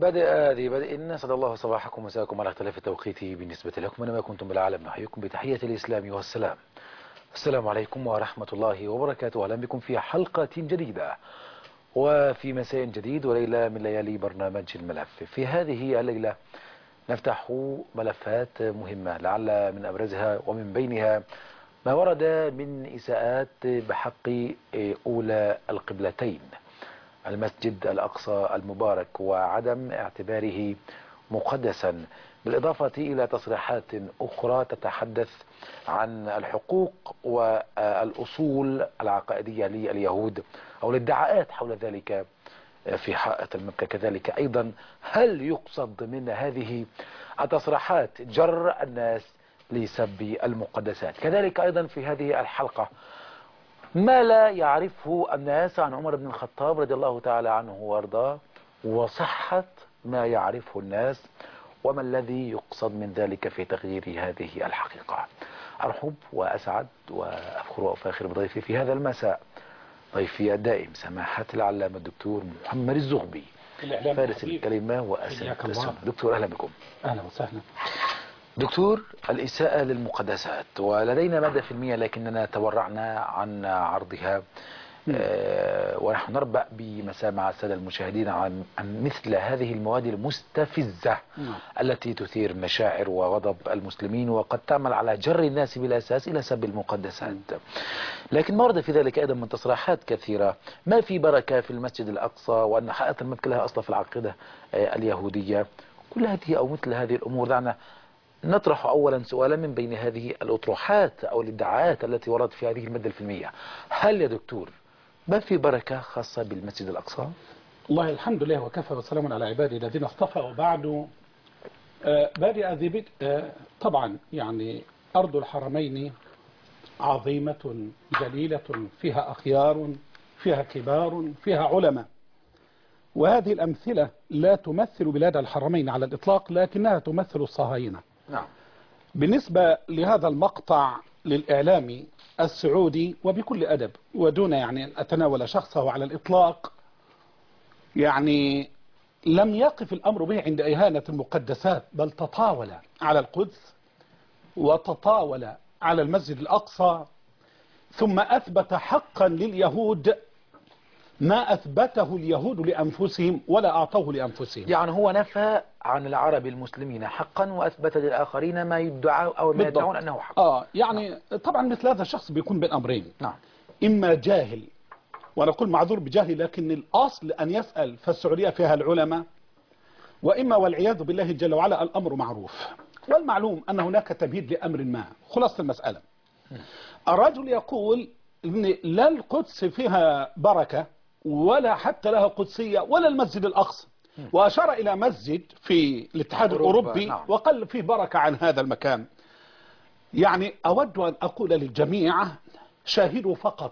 بدأ ذي بدء سعد الله صباحكم ومساءكم على اختلاف التوقيت بالنسبة لكم، أينما كنتم بالعالم نحييكم بتحية الإسلام والسلام. السلام عليكم ورحمة الله وبركاته. أهلا بكم في حلقة جديدة وفي مساء جديد وليلة من ليالي برنامج الملف. في هذه الليلة نفتح ملفات مهمة، لعل من أبرزها ومن بينها ما ورد من إساءات بحق أولى القبلتين، المسجد الأقصى المبارك، وعدم اعتباره مقدسا، بالإضافة إلى تصريحات أخرى تتحدث عن الحقوق والأصول العقائدية لليهود أو الادعاءات حول ذلك في حائط المكة. كذلك أيضا هل يقصد من هذه التصريحات جر الناس لسب المقدسات؟ كذلك أيضا في هذه الحلقة ما لا يعرفه الناس عن عمر بن الخطاب رضي الله تعالى عنه وارضاه، وصحة ما يعرفه الناس، وما الذي يقصد من ذلك في تغيير هذه الحقيقة. أرحب وأسعد وأفخر وأفاخر بضيفي في هذا المساء، ضيفي الدائم سماحة العلامة الدكتور محمد الزغبي، فارس الكلمة وأسد السنة. دكتور أهلا بكم. أهلا وسهلا. دكتور، الإساءة للمقدسات، ولدينا مادة فيلمية لكننا تورعنا عن عرضها، ونحن نربأ بمسامع السادة المشاهدين عن مثل هذه المواد المستفزة التي تثير مشاعر وغضب المسلمين، وقد تعمل على جر الناس بلا أساس إلى سب المقدسات. لكن ما ورد في ذلك أيضا من تصريحات كثيرة، ما في بركة في المسجد الأقصى، وأن حائط المكة لها أصل في العقيدة اليهودية. كل هذه أو مثل هذه الأمور، دعنا نطرح أولا سؤالا من بين هذه الأطروحات أو الادعاءات التي وردت في هذه المادة الفيلمية. هل يا دكتور ما في بركة خاصة بالمسجد الأقصى؟ الله الحمد لله وكفى وسلام على عبادي الذين اصطفى. وبعد بادئ ذي بدء، طبعا يعني أرض الحرمين عظيمة جليلة، فيها أخيار، فيها كبار، فيها علماء، وهذه الأمثلة لا تمثل بلاد الحرمين على الإطلاق، لكنها تمثل الصهاينة. نعم. بالنسبة لهذا المقطع للإعلامي السعودي، وبكل أدب ودون يعني أن أتناول شخصه على الإطلاق، يعني لم يقف الأمر به عند إهانة المقدسات، بل تطاول على القدس وتطاول على المسجد الأقصى، ثم أثبت حقا لليهود ما أثبته اليهود لأنفسهم ولا أعطوه لأنفسهم. يعني هو نفى عن العرب المسلمين حقا وأثبت للآخرين ما يدعى أو ما يدعون أنه حق. يعني طبعا مثل هذا الشخص بيكون بين أمرين. نعم. إما جاهل، وأنا أقول معذور بجاهل، لكن الأصل أن يسأل، فالسعودية فيها العلماء، وإما والعياذ بالله جل وعلا الأمر معروف والمعلوم أن هناك تمهيد لأمر ما. خلاصة المسألة، الرجل يقول إن لا القدس فيها بركة ولا حتى لها قدسية ولا المسجد الأقصى، وأشار إلى مسجد في الاتحاد الأوروبي. نعم. وقال فيه بركة عن هذا المكان. يعني أود أن أقول للجميع شاهدوا فقط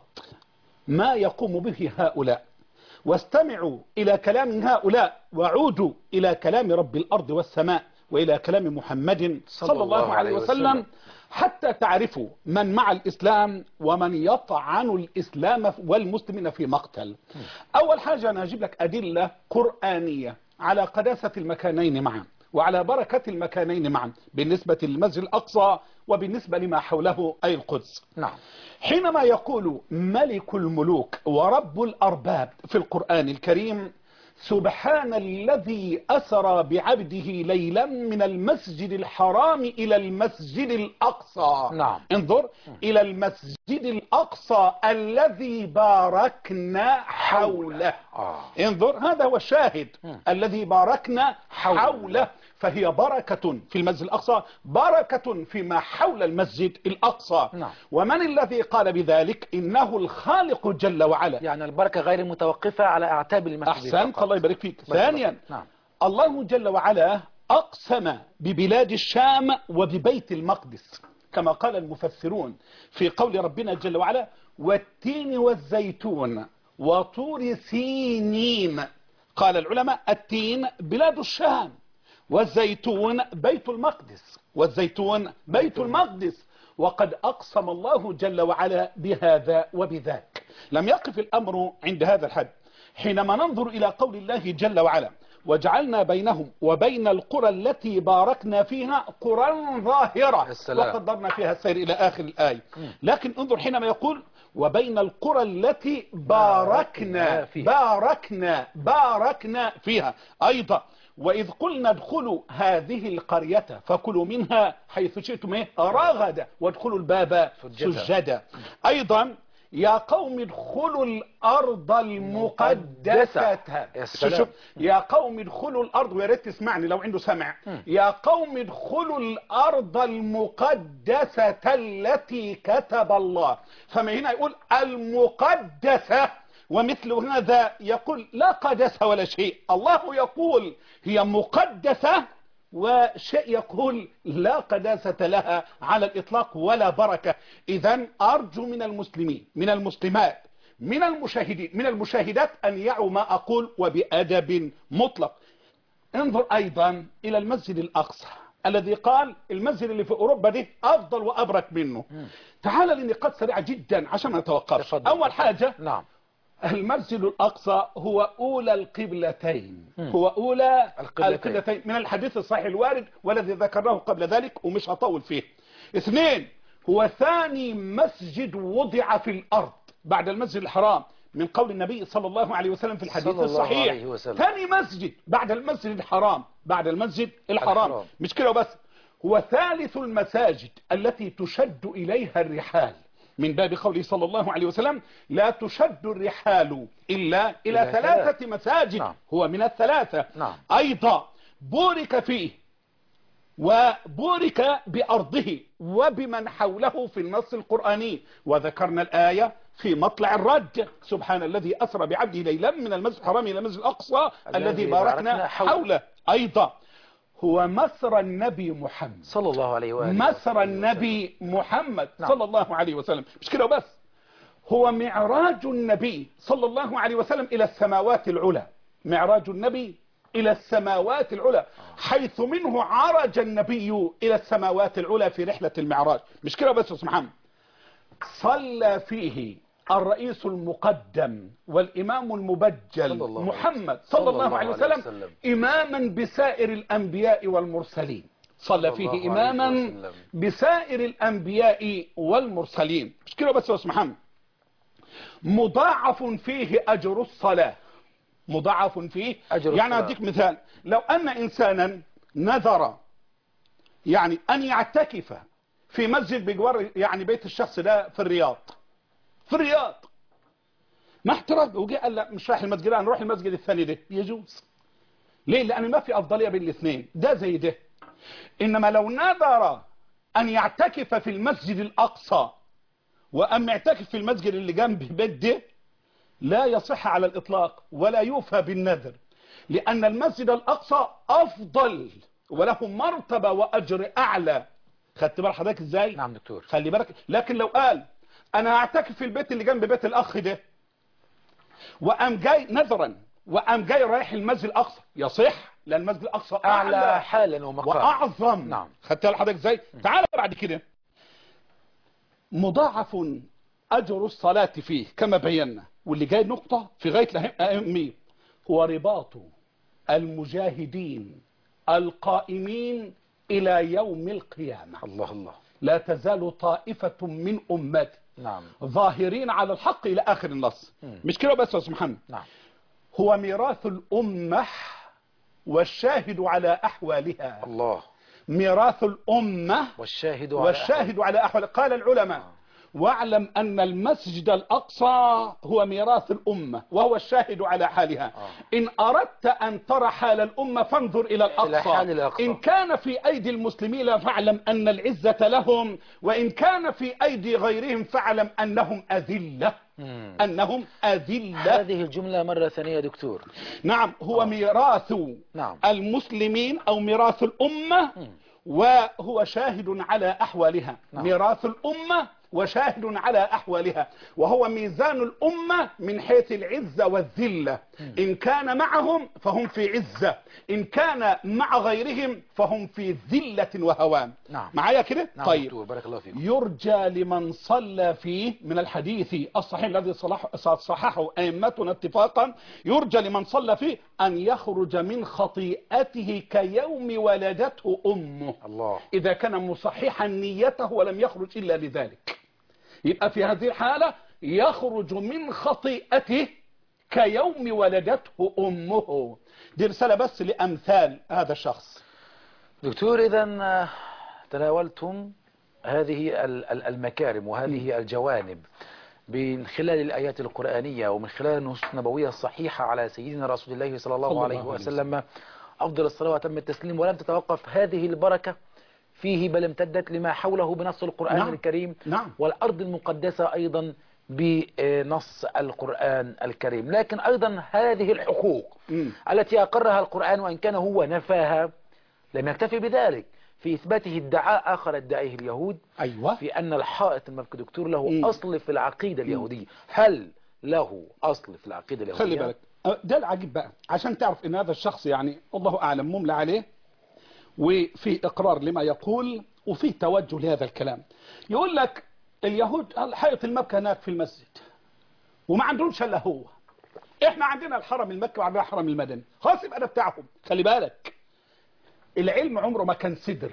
ما يقوم به هؤلاء، واستمعوا إلى كلام هؤلاء، وعودوا إلى كلام رب الأرض والسماء وإلى كلام محمد صلى الله عليه وسلم، حتى تعرفوا من مع الإسلام ومن يطعن الإسلام والمسلمين في مقتل. أول حاجة أنا أجيب لك أدلة قرآنية على قداسة المكانين معا وعلى بركة المكانين معا، بالنسبة للمسجد الأقصى وبالنسبة لما حوله أي القدس. نعم. حينما يقول ملك الملوك ورب الأرباب في القرآن الكريم: سبحان الذي أسرى بعبده ليلا من المسجد الحرام إلى المسجد الأقصى. نعم. انظر إلى المسجد الأقصى الذي باركنا حوله. انظر، هذا هو الشاهد، الذي باركنا حوله. فهي بركة في المسجد الأقصى، بركة فيما حول المسجد الأقصى. نعم. ومن الذي قال بذلك؟ إنه الخالق جل وعلا. يعني البركة غير متوقفة على أعتاب المسجد. أحسنت، الله يبارك فيك. ثانيا، نعم. الله جل وعلا أقسم ببلاد الشام وببيت المقدس، كما قال المفسرون في قول ربنا جل وعلا: والتين والزيتون وطور سينين. قال العلماء: التين بلاد الشام، والزيتون بيت المقدس، والزيتون بيت المقدس. وقد أقسم الله جل وعلا بهذا وبذاك. لم يقف الأمر عند هذا الحد. حينما ننظر إلى قول الله جل وعلا: وجعلنا بينهم وبين القرى التي باركنا فيها قرى ظاهرة وقدرنا فيها السير إلى آخر الآية. لكن انظر حينما يقول وبين القرى التي باركنا فيها أيضا. وإذ قلنا ادخلوا هذه القرية فكلوا منها حيث شئتم رغدا وادخلوا الباب سجدا. أيضا يا قوم ادخلوا الأرض المقدسة. شوف يا قوم ادخلوا الأرض، ويا ريت تسمعني لو عنده سمع. يا قوم ادخلوا الأرض المقدسة التي كتب الله. فما هنا يقول المقدسة، ومثل هذا يقول لا قدسة ولا شيء. الله يقول هي مقدسة، وشيء يقول لا قداسة لها على الإطلاق ولا بركة. إذن أرجو من المسلمين من المسلمات من المشاهدين من المشاهدات أن يعوا ما أقول وبأدب مطلق. انظر أيضا إلى المسجد الأقصى الذي قال المسجد اللي في أوروبا ده أفضل وأبرك منه. تعال لنقاط سريعة جدا عشان ما نتوقفش. أول حاجة، نعم، المسجد الأقصى هو أولى القبلتين، هو أولى القبلتين من الحديث الصحيح الوارد والذي ذكرناه قبل ذلك ومش هطول فيه. اثنين، هو ثاني مسجد وضع في الأرض بعد المسجد الحرام من قول النبي صلى الله عليه وسلم في الحديث الصحيح. ثاني مسجد بعد المسجد الحرام، بعد المسجد الحرام. مش كده بس، هو ثالث المساجد التي تشد إليها الرحال من باب قوله صلى الله عليه وسلم لا تشد الرحال إلا إلى ثلاثة مساجد. نعم. هو من الثلاثة. نعم. أيضا بورك فيه وبورك بأرضه وبمن حوله في النص القرآني، وذكرنا الآية في مطلع الرد سبحان الذي أسرى بعبده ليلا من المسجد الحرام إلى المسجد الأقصى الذي باركنا حوله. أيضا هو مسرى النبي محمد صلى الله عليه وآله، مسرى النبي محمد صلى الله عليه وسلم. مش كده بس، هو معراج النبي صلى الله عليه وسلم إلى السماوات العلى. معراج النبي إلى السماوات العلى، حيث منه عرج النبي إلى السماوات العلى في رحلة المعراج. مش كده بس يا أستاذ محمد، صلى فيه الرئيس المقدم والإمام المبجل محمد صلى الله عليه وسلم إماما بسائر الأنبياء والمرسلين. صلى فيه إماما بسائر الأنبياء والمرسلين. مش كده بس يا أستاذ محمد، مضاعف فيه أجر الصلاة. مضاعف فيه أجر يعني أديك مثال، لو أن إنسانا نذر يعني أن يعتكف في مسجد بجوار يعني بيت الشخص ده في الرياض، ما احترق وجاء قال لا مش رايح المسجد، انا نروح المسجد الثاني ده، يجوز. ليه؟ لان ما في افضليه بين الاثنين، ده زي ده. انما لو نذر ان يعتكف في المسجد الاقصى وام يعتكف في المسجد اللي جنب بيت ده، لا يصح على الاطلاق ولا يوفى بالنذر، لان المسجد الاقصى افضل وله مرتبه واجر اعلى. خدت بال حضرتك ازاي؟ نعم دكتور، خلي بالك. لكن لو قال انا اعتكف في البيت اللي جنب بيت الاخ ده وقام جاي نذرا وقام جاي رايح المسجد الاقصى، يصح، لان المسجد الاقصى اعلى حالا ومقام واعظم. نعم. خدت بالك حضرتك ازاي؟ تعال بعد كده، مضاعف اجر الصلاه فيه كما بينا، واللي جاي نقطه في غايه الاهميه، هو رباط المجاهدين القائمين الى يوم القيامه. الله الله. لا تزال طائفة من أمتي نعم ظاهرين على الحق إلى آخر النص. مش كده بس يا أستاذ محمد. نعم. هو ميراث الأمة والشاهد على أحوالها. الله. ميراث الأمة والشاهد على أحوالها. قال العلماء واعلم أن المسجد الأقصى هو ميراث الأمة وهو الشاهد على حالها. إن أردت أن ترى حال الأمة فانظر إلى الأقصى. إن كان في أيدي المسلمين فاعلم أن العزة لهم، وإن كان في أيدي غيرهم فاعلم أنهم أذلة. أنهم أذلة. هذه الجملة مرة ثانية دكتور. نعم، هو ميراث المسلمين أو ميراث الأمة وهو شاهد على أحوالها. ميراث الأمة وشاهد على أحوالها، وهو ميزان الأمة من حيث العزة والذلة. إن كان معهم فهم في عزة، إن كان مع غيرهم فهم في ذلة وهوان. نعم. معايا كده؟ نعم طيب دكتور، بارك الله فيكم. يرجى لمن صلى فيه من الحديث الصحيح الذي صححه أئمتنا اتفاقا، يرجى لمن صلى فيه أن يخرج من خطيئته كيوم ولدته أمه، الله. إذا كان مصححا نيته ولم يخرج إلا لذلك، يبقى في هذه الحالة يخرج من خطيئته كيوم ولدته أمه. دي رسالة بس لأمثال هذا الشخص. دكتور، إذا تناولتم هذه المكارم وهذه الجوانب من خلال الآيات القرآنية ومن خلال النصوص النبوية الصحيحة على سيدنا رسول الله صلى الله عليه وسلم أفضل الصلاة وأتم التسليم، ولم تتوقف هذه البركة فيه بل امتدت لما حوله بنص القرآن نعم. الكريم. نعم. والأرض المقدسة أيضا بنص القرآن الكريم. لكن أيضا هذه الحقوق التي أقرها القرآن وإن كان هو نفاها، لم يكتفي بذلك في إثباته ادعاء آخر ادعيه اليهود. أيوة. في أن الحائط المبكي دكتور له أصل في العقيدة اليهودية. هل له أصل في العقيدة اليهودية؟ خلي بالك، ده العجيب بقى، عشان تعرف ان هذا الشخص يعني الله أعلم مملى عليه وفي إقرار لما يقول وفي توجه لهذا الكلام. يقول لك اليهود الحائط المبكى هناك في المسجد وما عندهمش الا هو. احنا عندنا الحرم المكي وعندنا الحرم المدني، خلاص يبقى ده بتاعهم. خلي بالك، العلم عمره ما كان سدر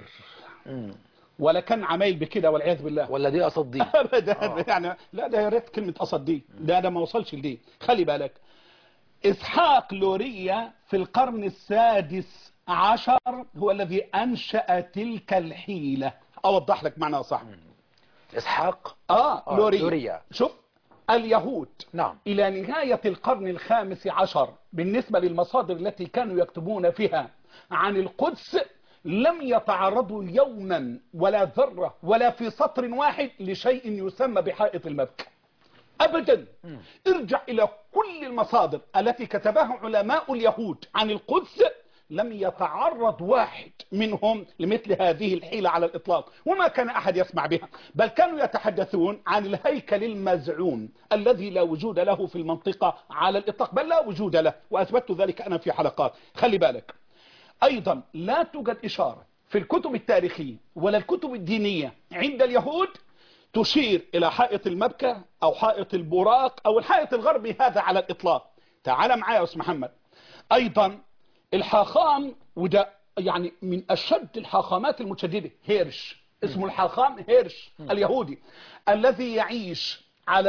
ولا كان عمايل بكده والعياذ بالله، ولا دي أصدي ابدا. يعني لا، ده يا ريت كلمه اصدي، ده ما وصلش لدي. خلي بالك، اسحاق لوريا في القرن السادس عشر هو الذي انشأ تلك الحيلة. اوضح لك معناها صح. إسحاق لوريا. شوف، اليهود نعم. إلى نهاية القرن الخامس عشر بالنسبة للمصادر التي كانوا يكتبون فيها عن القدس لم يتعرضوا يوما ولا ذرة ولا في سطر واحد لشيء يسمى بحائط المبكى أبدا. ارجع إلى كل المصادر التي كتبها علماء اليهود عن القدس، لم يتعرض واحد منهم لمثل هذه الحيلة على الإطلاق، وما كان أحد يسمع بها، بل كانوا يتحدثون عن الهيكل المزعوم الذي لا وجود له في المنطقة على الإطلاق، بل لا وجود له، وأثبتت ذلك أنا في حلقات. خلي بالك أيضا، لا توجد إشارة في الكتب التاريخية ولا الكتب الدينية عند اليهود تشير إلى حائط المبكى أو حائط البراق أو الحائط الغربي هذا على الإطلاق. تعال معايا يا أستاذ محمد. أيضا الحاخام، وده يعني من أشد الحاخامات المتشددة، هيرش، اسمه الحاخام هيرش اليهودي الذي يعيش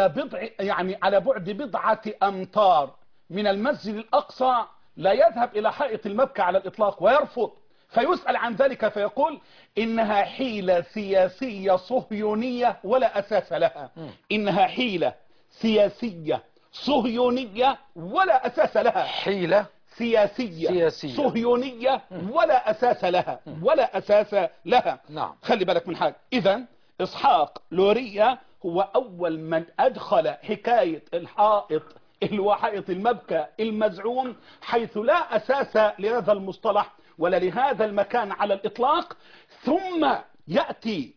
على بعد بضعة أمتار من المسجد الأقصى، لا يذهب إلى حائط المبكى على الإطلاق ويرفض. فيسأل عن ذلك فيقول إنها حيلة سياسية صهيونية ولا أساس لها. إنها حيلة سياسية صهيونية ولا أساس لها. حيلة سياسية صهيونية ولا أساس لها، ولا أساس لها. نعم. خلي بالك من حاجة. إذن إسحاق لوريا هو أول من أدخل حكاية الحائط اللي هو حائط المبكى المزعوم، حيث لا أساس لهذا المصطلح ولا لهذا المكان على الإطلاق. ثم يأتي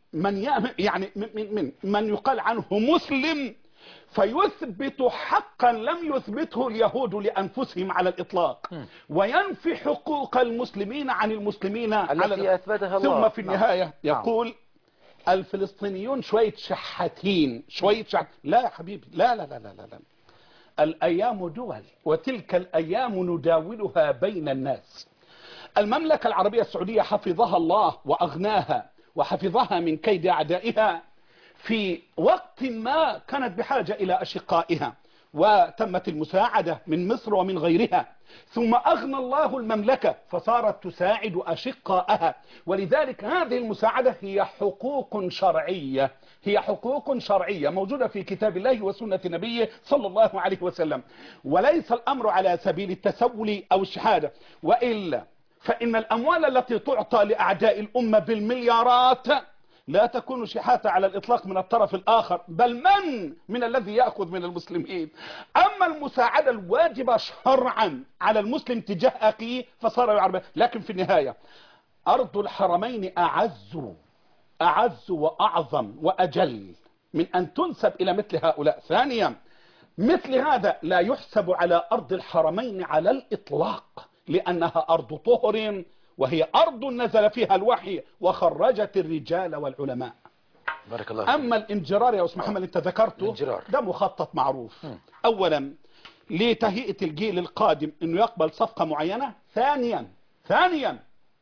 من يقال عنه مسلم فيثبت حقا لم يثبته اليهود لأنفسهم على الإطلاق، وينفي حقوق المسلمين عن المسلمين التي أثبتها الله. ثم في النهاية يقول الفلسطينيون شوية شحاتين لا يا حبيبي، لا لا لا لا لا. الأيام دول، وتلك الأيام نداولها بين الناس. المملكة العربية السعودية حفظها الله وأغناها وحفظها من كيد أعدائها، في وقت ما كانت بحاجة إلى أشقائها، وتمت المساعدة من مصر ومن غيرها، ثم أغنى الله المملكة فصارت تساعد أشقائها. ولذلك هذه المساعدة هي حقوق شرعية، هي حقوق شرعية موجودة في كتاب الله وسنة نبيه صلى الله عليه وسلم، وليس الأمر على سبيل التسول أو الشحادة. وإلا فإن الأموال التي تعطى لأعداء الأمة بالمليارات لا تكون شحاتة على الإطلاق من الطرف الآخر، بل من الذي يأخذ من المسلمين. أما المساعدة الواجبة شرعا على المسلم تجاه أخيه فصار يعرف. لكن في النهاية أرض الحرمين أعز وأعظم وأجل من أن تنسب إلى مثل هؤلاء. ثانيا، مثل هذا لا يحسب على أرض الحرمين على الإطلاق، لأنها أرض طهر، وهي أرض نزل فيها الوحي وخرجت الرجال والعلماء. بارك الله فيك. أما الانجرار يا أستاذ محمد أنت ذكرته، الانجرار ده مخطط معروف. أولا لتهيئة الجيل القادم أنه يقبل صفقة معينة. ثانيا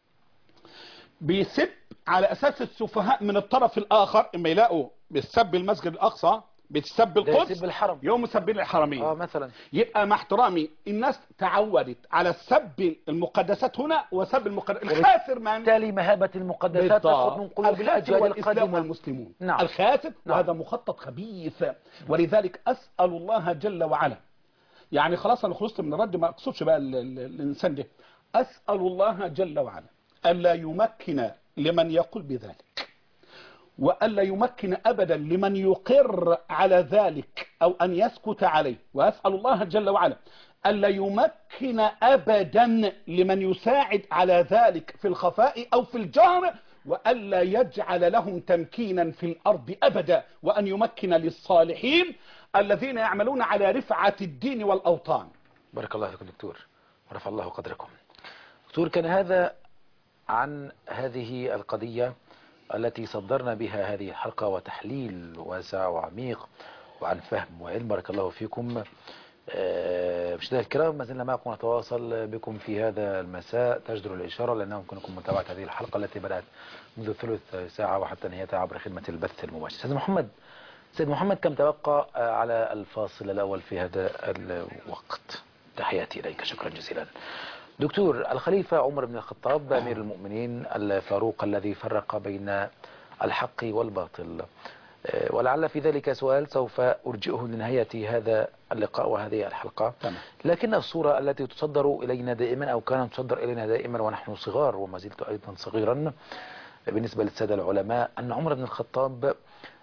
بيسب على أساس السفهاء من الطرف الآخر، إما يلاقوا بيسب المسجد الأقصى، بتسب القدس، يسب الحرم، يوم مسبين الحرمين. مثلا يبقى مع احترامي الناس تعودت على سب المقدسات هنا وسب الخاسر من بالتالي مهابة المقدسات تسقط من قلوب الأجيال القادمة والمسلمون. نعم. الخاسر. نعم. وهذا مخطط خبيث. ولذلك أسأل الله جل وعلا، يعني خلاص أنا خلصت من الرد، ما أقصدش بقى الإنسان ده. أسأل الله جل وعلا ألا يمكن لمن يقول بذلك، وألا يمكن أبدا لمن يقر على ذلك أو أن يسكت عليه. وأسأل الله جل وعلا ألا يمكن أبدا لمن يساعد على ذلك في الخفاء أو في الجهر، وألا يجعل لهم تمكينا في الأرض أبدا، وأن يمكن للصالحين الذين يعملون على رفعة الدين والأوطان. بارك الله فيكم دكتور ورفع الله قدركم. دكتور، كان هذا عن هذه القضية التي صدرنا بها هذه الحلقة، وتحليل واسع وعميق وعن فهم وعلم. بارك الله فيكم. مشاهدينا الكرام، ما زلنا معكم نتواصل بكم في هذا المساء. تجدر الإشارة لأنه يمكنكم متابعة هذه الحلقة التي بدأت منذ ثلث ساعة وحتى نهايتها عبر خدمة البث المباشر. سيد محمد، كم تبقى على الفاصل الأول في هذا الوقت؟ تحياتي إليك، شكرا جزيلا. دكتور، الخليفة عمر بن الخطاب أمير المؤمنين الفاروق الذي فرق بين الحق والباطل، ولعل في ذلك سؤال سوف أرجئه لنهاية هذا اللقاء وهذه الحلقة. لكن الصورة التي تصدر إلينا دائما، أو كانت تصدر إلينا دائما ونحن صغار وما زلت أيضا صغيرا بالنسبة للسادة العلماء، أن عمر بن الخطاب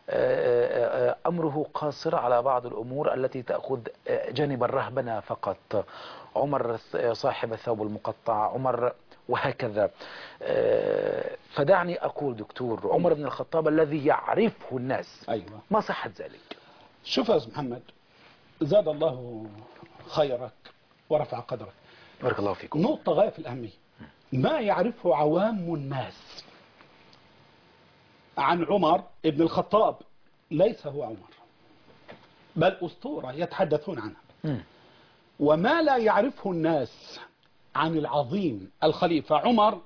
أمره قاصر على بعض الأمور التي تأخذ جانب الرهبنة فقط. عمر صاحب الثوب المقطع، عمر وهكذا. فدعني أقول دكتور، عمر بن الخطاب الذي يعرفه الناس، أيوة. ما صحة ذلك؟ شوف يا أستاذ محمد، زاد الله خيرك ورفع قدرك. بارك الله فيكم. نقطة غاية في الأهمية، ما يعرفه عوام الناس عن عمر بن الخطاب ليس هو عمر، بل أسطورة يتحدثون عنها. وما لا يعرفه الناس عن العظيم الخليفة عمر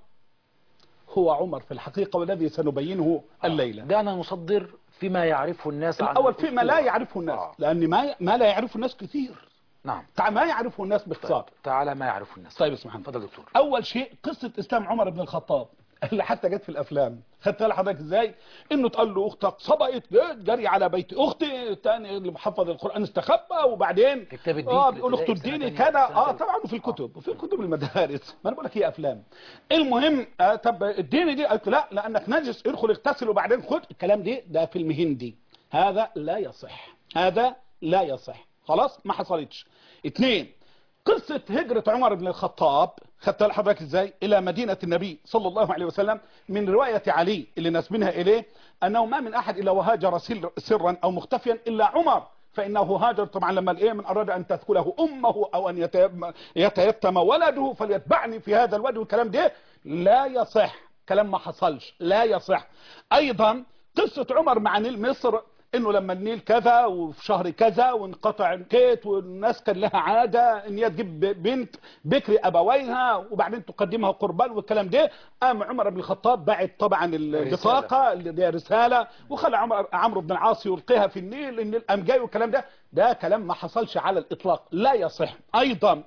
هو عمر في الحقيقة، والذي سنبينه الليلة. دعنا نصدر فيما يعرفه الناس عن الأول فيما لا يعرفه الناس، لأن ما لا يعرفه الناس كثير. نعم. ما يعرفه الناس باختصار. تعالى ما يعرفه الناس. طيب اسمح لي. تفضل دكتور. أول شيء قصة إسلام عمر بن الخطاب اللي حتى جت في الافلام، خدت لحضرتك ازاي؟ انه تقال له اختك سبقت جري على بيت اختي، الثاني اللي محفظ القران استخبى، وبعدين كتاب الدين بيقول اخته اديني كذا. طبعا في الكتب وفي كتب المدارس، ما انا بقول لك هي افلام. المهم طب اديني دي، قلت لا لانك نجس، ادخل اغتسل وبعدين خد الكلام ده فيلم هندي، هذا لا يصح، هذا لا يصح، خلاص ما حصلتش. اثنين، قصة هجرة عمر بن الخطاب خدت لحضرتك ازاي الى مدينة النبي صلى الله عليه وسلم، من رواية علي اللي نسبنها اليه انه ما من احد الا وهاجر سرا او مختفيا الا عمر، فانه هاجر طبعا لما من اراد ان تثكله امه او ان يتيتم ولده فليتبعني في هذا الواد، والكلام ده لا يصح، كلام ما حصلش، لا يصح. ايضا قصة عمر مع نيل مصر، انه لما النيل كذا وفي شهر كذا وانقطع الكيت، والناس كان لها عاده ان هي تجيب بنت بكر ابويها وبعدين تقدمها قربان والكلام ده، قام عمر بن الخطاب بعت طبعا البطاقه اللي هي رساله، وخلى عمرو بن العاص يلقيها في النيل، النيل قام جاي، والكلام ده كلام ما حصلش على الاطلاق، لا يصح. ايضا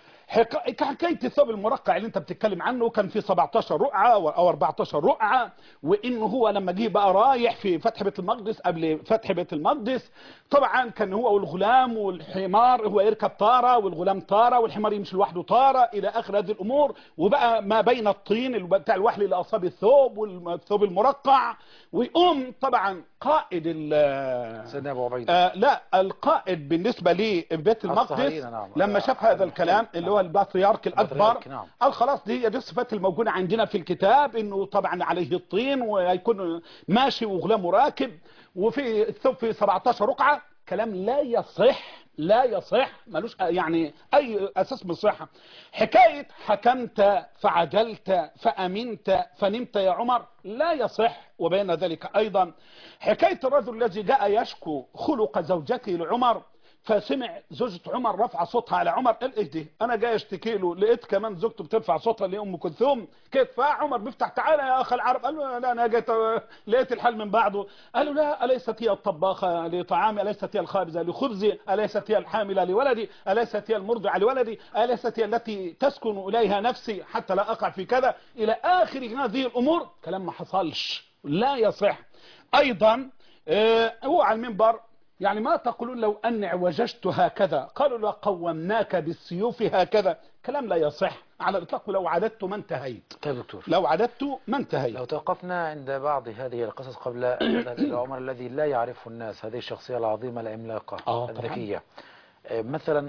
حكايه الثوب المرقع اللي انت بتتكلم عنه، كان في 17 رقعه او 14 رقعه، وانه هو لما جه بقى رايح في فتح بيت المقدس، قبل فتح بيت المقدس طبعا كان هو والغلام والحمار، هو يركب طاره والغلام طاره والحمار يمشي لوحده طاره الى اخر هذه الامور، وبقى ما بين الطين بتاع الوحل الى اصابع الثوب والثوب المرقع، ويقوم طبعا قائد سيدنا ابو عبيده لا القائد بالنسبه لبيت المقدس لما شاف هذا الكلام اللي هو البطريرك الاكبر، قال خلاص دي الصفات الموجوده عندنا في الكتاب، انه طبعا عليه الطين ويكون ماشي وغلامه راكب، في 17 رقعة، كلام لا يصح، لا يصح، ملوش يعني أي أساس من الصحة. حكاية حكمت فعجلت فأمنت فنمت يا عمر لا يصح. وبين ذلك أيضا حكاية الرجل الذي جاء يشكو خلق زوجته لعمر، فسمع زوجة عمر رفع صوتها على عمر، قال ايه دي، انا جاي اشتكي له لقيت كمان زوجته بترفع صوتها لام كلثوم كيف. فعمر بيفتح تعالى يا اخ العرب، قال له لا انا جيت لقيت الحل من بعده. قال له لا، اليست هي الطباخه لطعامي، اليست هي الخابزه لخبزي، اليست هي الحامله لولدي، اليست هي المرضعه لولدي، اليست هي التي تسكن اليها نفسي حتى لا اقع في كذا الى اخر هذه الامور. كلام ما حصلش، لا يصح. ايضا هو على المنبر يعني ما تقولون لو أني اعوججت هكذا، قالوا لقومناك بالسيوف هكذا، كلام لا يصح على الإطلاق. لو عددت ما انتهيت. طيب دكتور، لو عددت ما انتهيت. لو توقفنا عند بعض هذه القصص قبل أن نذهب إلى عمر الذي لا يعرفه الناس، هذه الشخصية العظيمة العملاقة الذكية، مثلا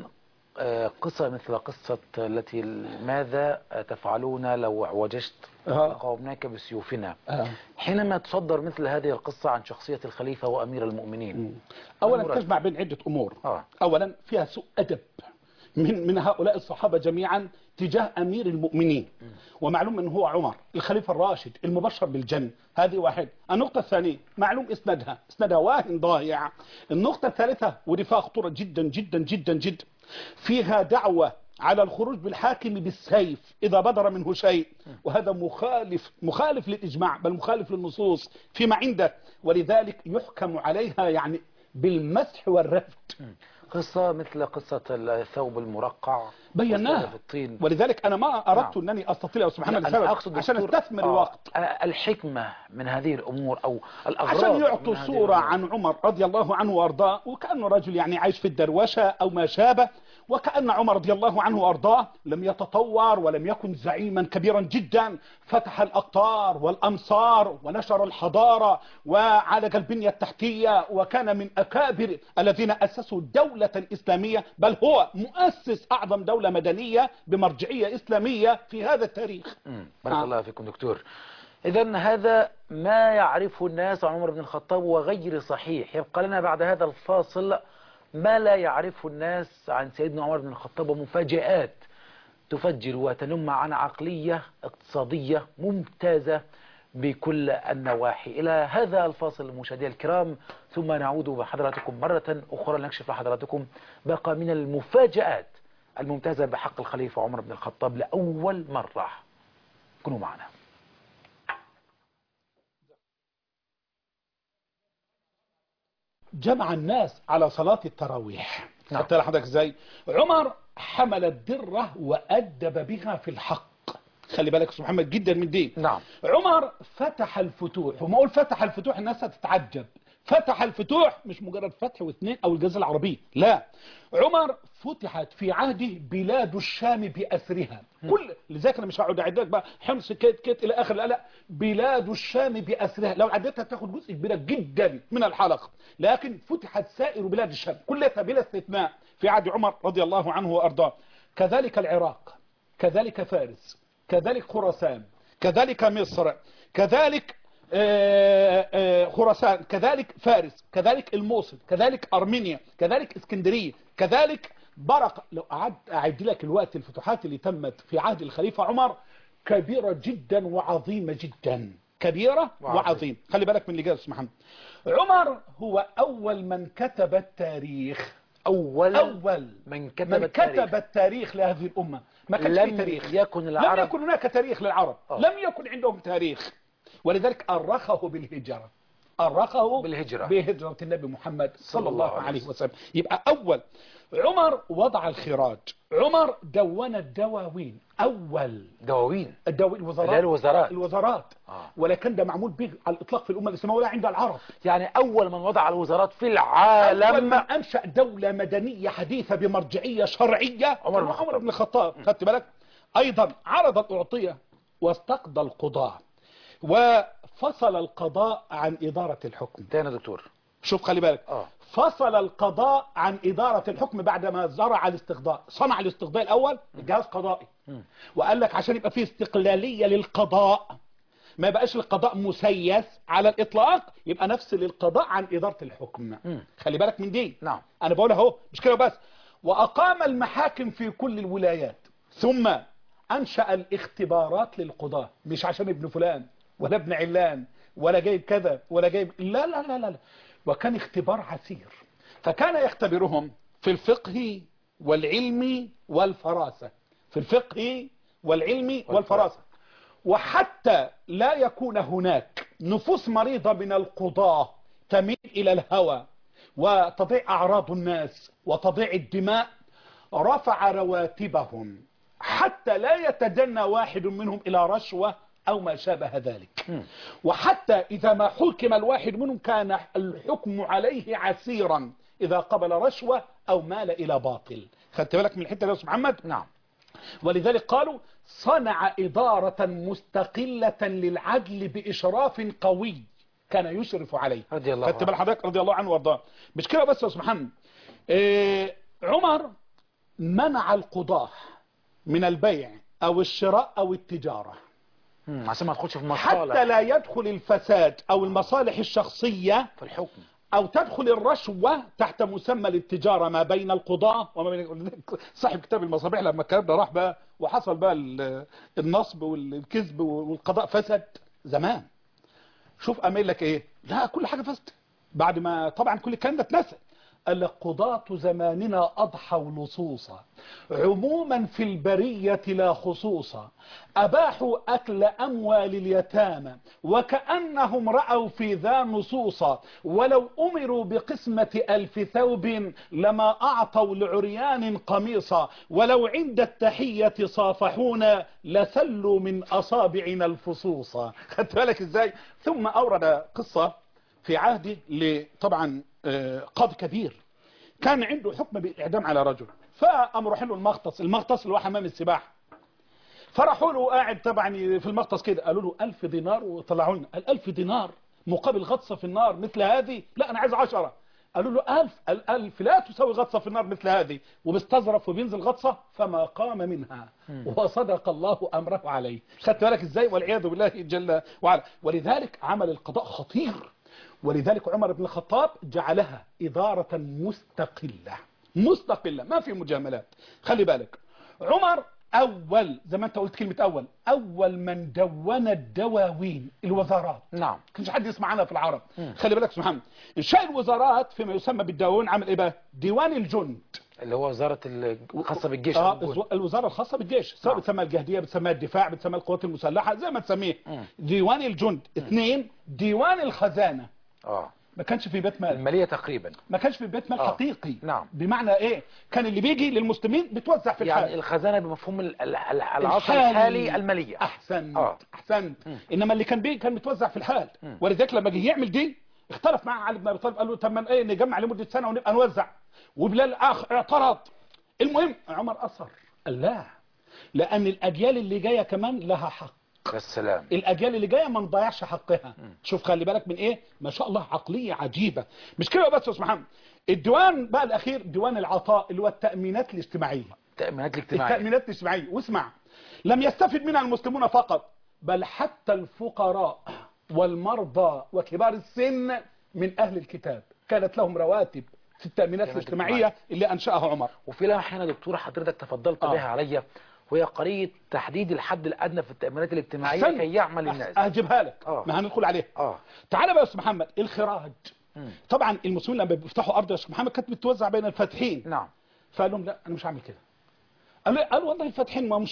قصة مثل قصة التي ماذا تفعلون لو اعوججت قومناك بسيوفنا، حينما تصدر مثل هذه القصة عن شخصية الخليفة وأمير المؤمنين؟ أولا تجمع بين عدة أمور. أولا فيها سوء أدب من هؤلاء الصحابة جميعا تجاه أمير المؤمنين، ومعلوم أنه هو عمر الخليفة الراشد المبشر بالجنة، هذه واحد. النقطة الثانية معلوم إسنادها واهن ضايع. النقطة الثالثة ودي فيها خطورة جدا جدا جدا جدا، فيها دعوة على الخروج بالحاكم بالسيف إذا بدر منه شيء، وهذا مخالف للإجماع، بل مخالف للنصوص فيما عنده، ولذلك يحكم عليها يعني بالمسح والرفد. قصة مثل قصة الثوب المرقع بيناها في الطين، ولذلك أنا ما أردت أنني أستطيع سبحان الله عشان استثمر الوقت. الحكمة من هذه الأمور أو الأغراض عشان يعطوا صورة عن عمر رضي الله عنه وأرضاه، وكأنه رجل يعني عايش في الدروشة أو ما شابه، وكأن عمر رضي الله عنه وأرضاه لم يتطور ولم يكن زعيما كبيرا جدا، فتح الأقطار والأمصار ونشر الحضارة وعالج البنية التحتية، وكان من أكابر الذين أسسوا دولة إسلامية، بل هو مؤسس أعظم دولة مدنية بمرجعية إسلامية في هذا التاريخ. بارك الله فيكم دكتور. إذن هذا ما يعرفه الناس عن عمر بن الخطاب وغير صحيح. يبقى لنا بعد هذا الفاصل ما لا يعرفه الناس عن سيدنا عمر بن الخطاب، ومفاجآت تفجر وتنم عن عقلية اقتصادية ممتازة بكل النواحي. إلى هذا الفاصل مشاهدينا الكرام، ثم نعود بحضراتكم مرة أخرى لنكشف لحضراتكم باقي من المفاجآت الممتازة بحق الخليفة عمر بن الخطاب لأول مرة. كونوا معنا. جمع الناس على صلاة التراويح. حتى لحضرتك ازاي عمر حمل الدرة وأدب بها في الحق. خلي بالك سبحان الله جدا من دي. عمر فتح الفتوح، وما اقول فتح الفتوح الناس هتتعجب، فتح الفتوح مش مجرد فتح واثنين او الجزيرة العربية، لا، عمر فتحت في عهده بلاد الشام بأسرها كل. لذلك انا مش هقعد اعدك بقى حمص كيت الى اخر، لا بلاد الشام بأسرها، لو عدتها تاخد جزء كبير جدا من الحلقة، لكن فتحت سائر بلاد الشام كلها بلا استثناء في عهد عمر رضي الله عنه وارضاه. كذلك العراق، كذلك فارس، كذلك خراسان، كذلك مصر، كذلك خراسان، كذلك فارس، كذلك الموصل، كذلك أرمينيا، كذلك اسكندرية، كذلك برق. لو قعدت أعد لك الوقت الفتوحات اللي تمت في عهد الخليفة عمر كبيرة جدا وعظيمة جدا، كبيرة وعظيمة. خلي بالك من اللي جاي محمد. عمر هو أول من كتب التاريخ، أول من كتب التاريخ لهذه الأمة. ما كانش في تاريخ، لم يكن هناك تاريخ للعرب، لم يكن عندهم تاريخ، ولذلك أرخه بالهجرة، أرخه بهجرة النبي محمد صلى الله عليه وسلم. يبقى أول عمر وضع الخراج، عمر دون الدواوين، أول دواوين الوزارات ولكن ده معمول به على الإطلاق في الأمة الإسلامية ولا عند العرب. يعني أول من وضع الوزارات في العالم، أول من أنشأ دولة مدنية حديثة بمرجعية شرعية عمر بن الخطاب. خدت بالك؟ أيضا عرض الأعطية واستقضى القضاء، وفصل القضاء عن إدارة الحكم. تاني دكتور شوف خلي بالك، فصل القضاء عن إدارة الحكم بعدما زرع الاستقضاء، صنع الاستقضاء الأول جهاز قضائي، وقال لك عشان يبقى فيه استقلالية للقضاء ما يبقاش القضاء مسيس على الإطلاق، يبقى نفصل القضاء عن إدارة الحكم. خلي بالك من دي. نعم. أنا بقولها اهو، مش كده بس. وأقام المحاكم في كل الولايات، ثم أنشأ الاختبارات للقضاة، مش عشان ابن فلان ولا ابن علان ولا جايب كذا ولا جايب، لا لا لا لا، وكان اختبار عسير. فكان يختبرهم في الفقه والعلم والفراسة، في الفقه والعلم والفراسة. وحتى لا يكون هناك نفوس مريضة من القضاة تميل إلى الهوى وتضيع أعراض الناس وتضيع الدماء، رفع رواتبهم حتى لا يتجنى واحد منهم إلى رشوة أو ما شابه ذلك. وحتى إذا ما حكم الواحد منهم كان الحكم عليه عسيرا إذا قبل رشوة أو مال إلى باطل. خدت بالك من الحتة دي يا أستاذ محمد؟ نعم. ولذلك قالوا صنع إدارة مستقلة للعدل بإشراف قوي كان يشرف عليه رضي الله عنه. خدت بال حضرتك؟ رضي الله عنه وارضاه. مش كده بس يا أستاذ محمد، عمر منع القضاة من البيع أو الشراء أو التجارة عشان ما تدخلش في مصالح، حتى لا يدخل الفساد أو المصالح الشخصية في الحكم، أو تدخل الرشوة تحت مسمى التجارة ما بين القضاة وما بين صاحب كتاب المصابيح. لما الكلام ده راح بقى وحصل بقى النصب والكذب والقضاء فسد زمان، شوف أميل لك إيه؟ لا، كل حاجة فسد بعد ما طبعا كل الكلام ده اتنسى. قال لك قضاة زماننا أضحوا لصوصا عموما في البرية لا خصوصا، أباحوا أكل أموال اليتامى وكأنهم رأوا في ذا نصوصا، ولو أمروا بقسمة 1000 ثوب لما أعطوا لعريان قميصا، ولو عند التحية صافحونا لسلوا من أصابعنا الفصوصا. خدت بالك إزاي؟ ثم أورد قصة في عهده طبعا قاضي كبير كان عنده حكم بالإعدام على رجل، فقام راح له المغطس اللي هو حمام السباحة، فرحوا له قاعد طبعا في المغطس كده، قالوا له 1000 دينار وطلعوا لنا. قال 1000 دينار مقابل غطسة في النار مثل هذه؟ لا أنا عايز 10. قالوا له 1000. قال 1000 لا تساوي غطسة في النار مثل هذه، وبيستظرف وبينزل غطسة فما قام منها وصدق الله أمره عليه. خدت بالك إزاي؟ والعياذ بالله جل وعلا. ولذلك عمل القضاء خطير، ولذلك عمر بن الخطاب جعلها إدارة مستقلة ما في مجاملات. خلي بالك عمر أول، زي ما أنت قلت كلمة أول من دون الدواوين الوزارات. نعم. كانش حد يسمع عنها في العرب. خلي بالك سبحان الله، إنشاء الوزارات فيما يسمى بالدواوين عمل إيه بقى؟ ديوان الجند اللي هو وزارة الخاصة بالجيش. الوزارة الخاصة بالجيش، سواء بتسمى الجهدية، بتسمى الدفاع، بتسمى القوات المسلحة، زي ما تسميه. ديوان الجند. 2 ديوان الخزانة. ما كانش في بيت مال، المالية تقريبا ما كانش في بيت مال حقيقي. نعم. بمعنى ايه؟ كان اللي بيجي للمسلمين بتوزع في الحال، يعني الخزانة بمفهوم العصر الحالي المالية. احسنت. انما اللي كان بيجي كان متوزع في الحال. ولذلك لما جه يعمل دي اختلف مع علي بن ابي طالب، قال له طب ما ايه نجمع لمدة سنة ونبقى نوزع، وبلال اعترض. المهم عمر اصر، قال لا، لان الاجيال اللي جايه كمان لها حق. السلام. الاجيال اللي جايه ما نضيعش حقها. شوف خلي بالك من ايه، ما شاء الله عقليه عجيبه. مش كده بس يا استاذ محمد، الديوان بقى الاخير ديوان العطاء اللي هو التامينات الاجتماعيه. التامينات الاجتماعيه. واسمع، لم يستفد منها المسلمون فقط، بل حتى الفقراء والمرضى وكبار السن من اهل الكتاب كانت لهم رواتب في التامينات الاجتماعيه اللي انشاها عمر. وفي لمحه هنا دكتور حضرتك تفضلت بها عليا، وهي قضية تحديد الحد الأدنى في التأمينات الاجتماعية كي يعمل الناس. أجيبها لك. ما هندخل عليه. تعال بقى يا أستاذ محمد، الخراج. طبعا المسلمين لما بيفتحوا أرض يا أستاذ محمد كانت بتوزع بين الفاتحين. نعم. فقال لهم لا أنا مش هعمل كده. قالوا والله الفاتحين ما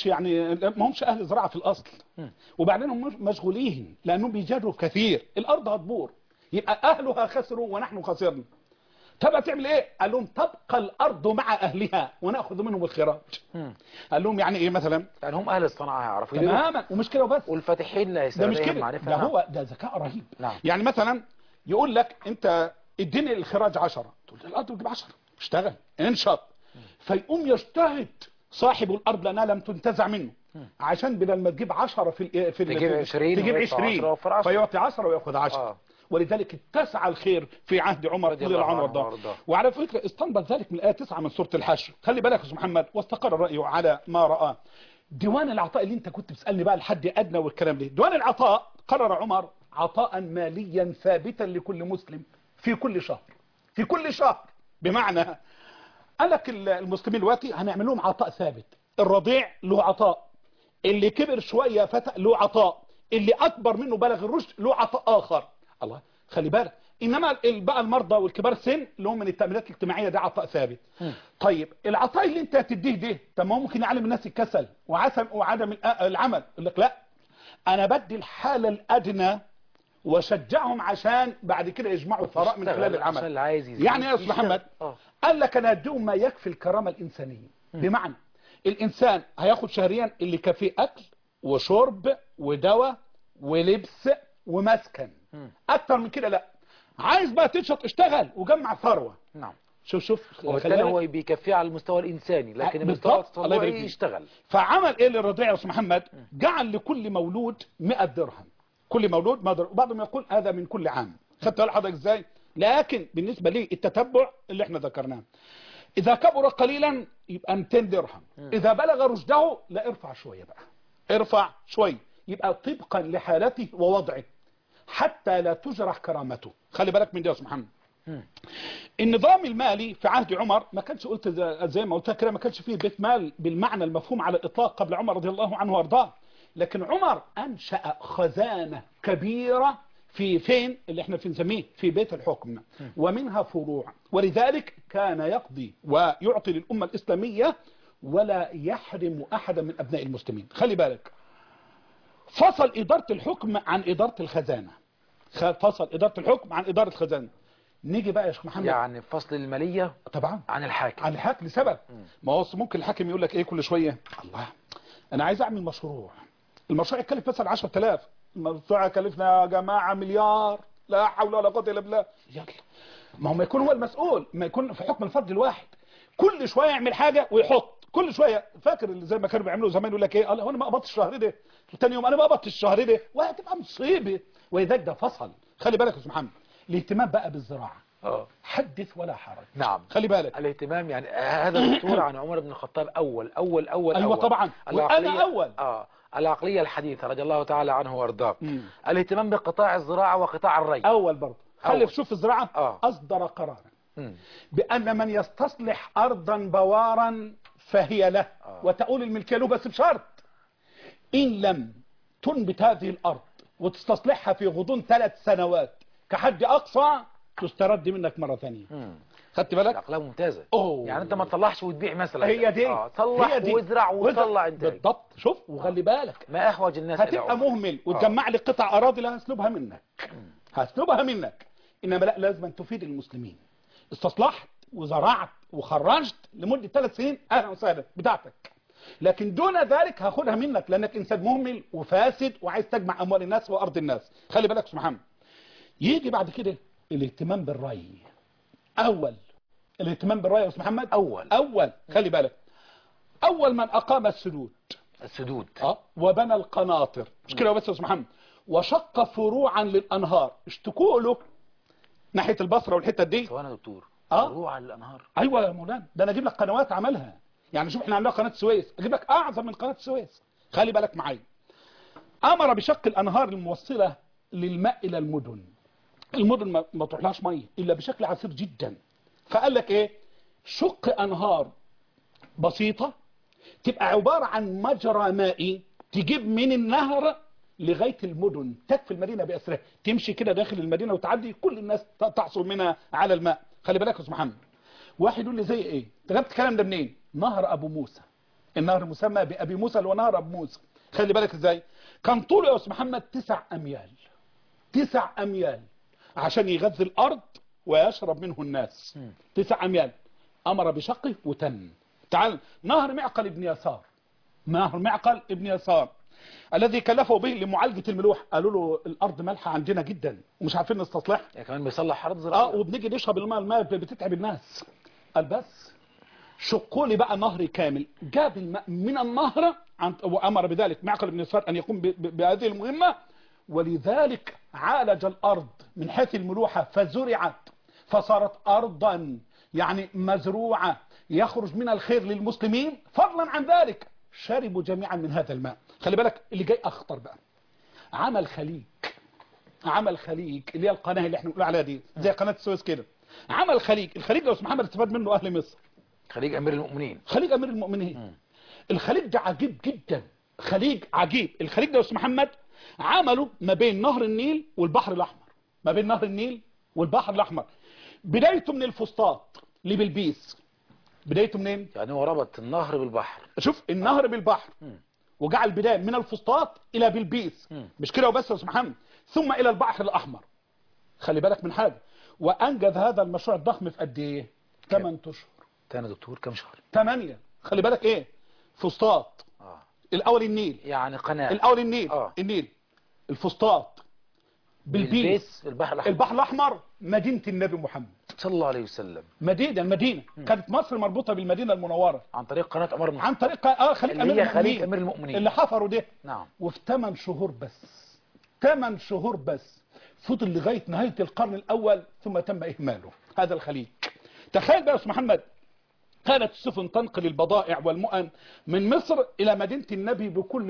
همش أهل زراعة في الأصل. وبعدين هم مشغولين لأنهم بيجروا كثير، الأرض هتبور، يبقى أهلها خسروا ونحن خسرنا. طب هتعمل ايه؟ قال لهم تبقى الارض مع اهلها وناخذ منهم الخراج. قال لهم يعني ايه مثلا؟ يعني هم اهل الصناعه هيعرفوا تماما. ومش كده بس، والفاتحين لا ده مش كده، ده هو ده ذكاء رهيب. نعم. يعني مثلا يقول لك انت اديني الخراج 10، تقول له الارض تجيب 10، اشتغل انشط. فيقوم يجتهد صاحب الارض لانها لم تنتزع منه، عشان بدل ما تجيب 10 تجيب 20 تجيب 20 فيعطي 10 وياخذ 10. ولذلك اتسع الخير في عهد عمر رضي الله عنه وارضاه. وعلى فكرة استنبط ذلك من الآية 9 من سورة الحشر. خلي بالك يا أستاذ محمد، واستقر الرأي على ما رآه. ديوان العطاء اللي انت كنت بتسألني بقى الحد أدنى والكلام ده، ديوان العطاء قرر عمر عطاء ماليا ثابتا لكل مسلم في كل شهر، في كل شهر. بمعنى قال لك المسلمين دلوقتي هنعمل لهم عطاء ثابت، الرضيع له عطاء، اللي كبر شوية فتى له عطاء، اللي أكبر منه بلغ الرشد له عطاء آخر. الله، خلي بالك. إنما بقى المرضى والكبار السن اللي هم من التأمينات الاجتماعية ده عطاء ثابت. طيب العطاء اللي انت هتديه ده، طب ما هو ممكن يعلم الناس الكسل وعدم العمل. يقول لك لا، أنا بدي الحالة الأدنى وشجعهم عشان بعد كده يجمعوا ثراء من خلال العمل. يعني يا أستاذ محمد قال لك أنا أديهم ما يكفي الكرامة الإنسانية. بمعنى الإنسان هياخد شهريا اللي كفيه أكل وشرب ودواء ولبس ومسكن، أكتر من كده لا. عايز بقى تنشط اشتغل وجمع ثروة. نعم. شوف وبالتالي هو بيكفيه على المستوى الإنساني، لكن المستوى التطوعي يشتغل. فعمل ايه للرضيع يا أستاذ محمد؟ جعل لكل مولود 100 درهم، كل مولود 100 درهم، وبعضهم يقول هذا من كل عام. خدت بالك حضرتك ازاي؟ لكن بالنسبة لي التتبع اللي احنا ذكرناه، إذا كبر قليلا يبقى 200 درهم، إذا بلغ رشده لا ارفع شوية بقى، ارفع شوية، يبقى طبقا لحالته ووضعه حتى لا تجرح كرامته. خلي بالك من ده يا أستاذ محمد. النظام المالي في عهد عمر ما كانش، قلت زي ما قلت كده، ما كانش فيه بيت مال بالمعنى المفهوم على الإطلاق قبل عمر رضي الله عنه وارضاه. لكن عمر أنشأ خزانة كبيرة في فين اللي احنا بنسميه في بيت الحكم، ومنها فروع، ولذلك كان يقضي ويعطي للأمة الإسلامية ولا يحرم أحدا من أبناء المسلمين. خلي بالك، فصل إدارة الحكم عن إدارة الخزانة، فصل إدارة الحكم عن إدارة الخزانة. نيجي بقى يا شيخ محمد، يعني فصل المالية طبعا عن الحاكم، عن الحاكم لسبب. ما هو ممكن الحاكم يقول لك ايه كل شوية، الله انا عايز اعمل مشروع، المشروع يكلف مثلا 10,000، المشروع يكلفنا يا جماعة مليار، لا حول ولا قوة الا بالله. يلا، ما هو ما يكون هو المسؤول، ما يكون في حكم الفرد الواحد، كل شوية يعمل حاجة ويحط، كل شوية. فاكر اللي زي ما كانوا بيعملوا زمان، يقول لك ايه، انا ما قبضتش الشهر ده، ثاني يوم انا ما قبضتش الشهر ده، وهتبقى مصيبة. ولذلك ده فصل. خلي بالك يا استاذ محمد، الاهتمام بقى بالزراعة، حدث ولا حرج. نعم. خلي بالك الاهتمام، يعني هذا دستور عن عمر بن الخطاب أول. أيوة طبعا، وأنا أول. العقلية الحديثة رضي الله تعالى عنه وارضاه. الاهتمام بقطاع الزراعة وقطاع الري أول برضه. خلي شوف الزراعة أصدر قرارا بأن من يستصلح أرضا بوارا فهي له، وتقول الملكية له، بس بشرط إن لم تنبت هذه الأرض وتستصلحها في غضون 3 سنوات كحد أقصى تسترد منك مرة ثانية. خدت بالك؟ عقلية ممتازة. يعني انت ما تصلحش وتبيع مثلا، هي دي صلح وازرع وطلع انتاج بالضبط. شوف وخلي بالك، ما احوج الناس هتبقى مهمل وتجمع لي قطع اراضي لا هسلبها منك، هسلبها منك. انما لا، لازم تفيد المسلمين. استصلحت وزرعت وخرجت لمدة 3 سنين، اهلا وسهلا بتاعتك، لكن دون ذلك هاخدها منك لانك انسان مهمل وفاسد وعايز تجمع اموال الناس وارض الناس. خلي بالك يا استاذ محمد. يجي بعد كده الاهتمام بالري. الاهتمام بالري يا استاذ محمد اول. خلي بالك، اول من اقام السدود وبنى القناطر، مش كده بس يا استاذ محمد، وشق فروعا للانهار. اشتكوا له ناحيه البصره والحته دي. ثواني يا دكتور، فروعا للانهار؟ ايوه يا مولانا، ده انا اجيب لك قنوات عملها. يعني شوف احنا عندنا قناه السويس، اجيب لك اعظم من قناه السويس. خلي بالك معايا، امر بشق الانهار الموصله للماء الى المدن. المدن ما تروحلهاش ميه الا بشكل عسير جدا. فقال لك ايه، شق انهار بسيطه تبقى عباره عن مجرى مائي تجيب من النهر لغايه المدن، تكفي المدينه باسرها، تمشي كده داخل المدينه وتعدي كل الناس تحصل منها على الماء. خلي بالك يا استاذ محمد. واحد يقول لي زي ايه، انت جبت الكلام ده منين؟ نهر ابو موسى، النهر مسمى بابي موسى اللي هو نهر ابو موسى. خلي بالك ازاي، كان طوله يا استاذ محمد 9 اميال، 9 اميال عشان يغذي الارض ويشرب منه الناس. 9 اميال. امر بشقه وتن. تعال نهر معقل ابن يسار، نهر معقل ابن يسار الذي كلفه به لمعالجة الملوح. قالوا له الارض مالحة عندنا جدا ومش عارفين نستصلحها، يعني كمان بيصلح ارض زراعية وبنيجي نشرب الماء بتتعب الناس. قال بس شقوا لي بقى نهر كامل، جاب الماء من النهر وامر بذلك معقل ابن يسار ان يقوم بهذه المهمة. ولذلك عالج الارض من حيث الملوحة فزرعت فصارت ارضا يعني مزروعة يخرج من الخير للمسلمين. فضلا عن ذلك شربوا جميعا من هذا الماء. خلي بالك اللي جاي اخطر بقى. عمل خليج اللي هي القناه اللي احنا بنقول عليها دي زي قناه السويس كده. عمل خليج، الخليج لو محمد استفاد منه اهل مصر. خليج امير المؤمنين. خليج امير المؤمنين. الخليج ده عجيب جدا، خليج عجيب. الخليج ده يا استاذ محمد عمله ما بين نهر النيل والبحر الاحمر، ما بين نهر النيل والبحر الاحمر. بدايته من الفسطاط لبلبيس. بدايته منين؟ يعني هو ربط النهر بالبحر. شوف النهر بالبحر وجعل البدايه من الفسطاط الى بلبيس. مش كده وبس يا استاذ محمد، ثم الى البحر الاحمر. خلي بالك من حاجه، وانجز هذا المشروع الضخم في قد ايه؟ 8 اشهر. تاني يا دكتور كم شهر؟ 8. خلي بالك ايه؟ فسطاط الاول النيل، يعني قناه الاول النيل النيل، الفسطاط، بلبيس، البحر الاحمر، مدينه النبي محمد صلى الله عليه وسلم. المدينه كانت مصر مربوطه بالمدينه المنوره عن طريق قناه امير المؤمنين، عن طريق خليج امير المؤمنين اللي حفروا ده. نعم. وفي 8 شهور بس، 8 شهور بس فضل لغايه نهايه القرن الاول ثم تم اهماله هذا الخليج. تخيل بقى يا استاذ محمد، كانت السفن تنقل البضائع والمؤن من مصر الى مدينه النبي بكل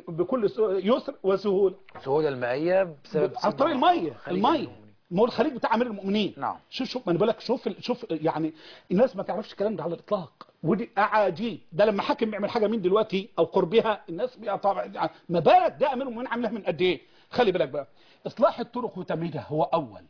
يسر وسهوله. سهوله المائيه بسبب عن طريق الميه. ما هو الخليج بتاع امير المؤمنين. نعم. شوف انا بقول لك، شوف يعني الناس ما تعرفش الكلام ده على الاطلاق، ودي اعاجيب. ده لما حاكم بيعمل حاجه مين دلوقتي او قربها الناس طبعا ما بالك ده امير المؤمنين عاملها من قد ايه. خلي بالك بقى، اصلاح الطرق وتمهيدها هو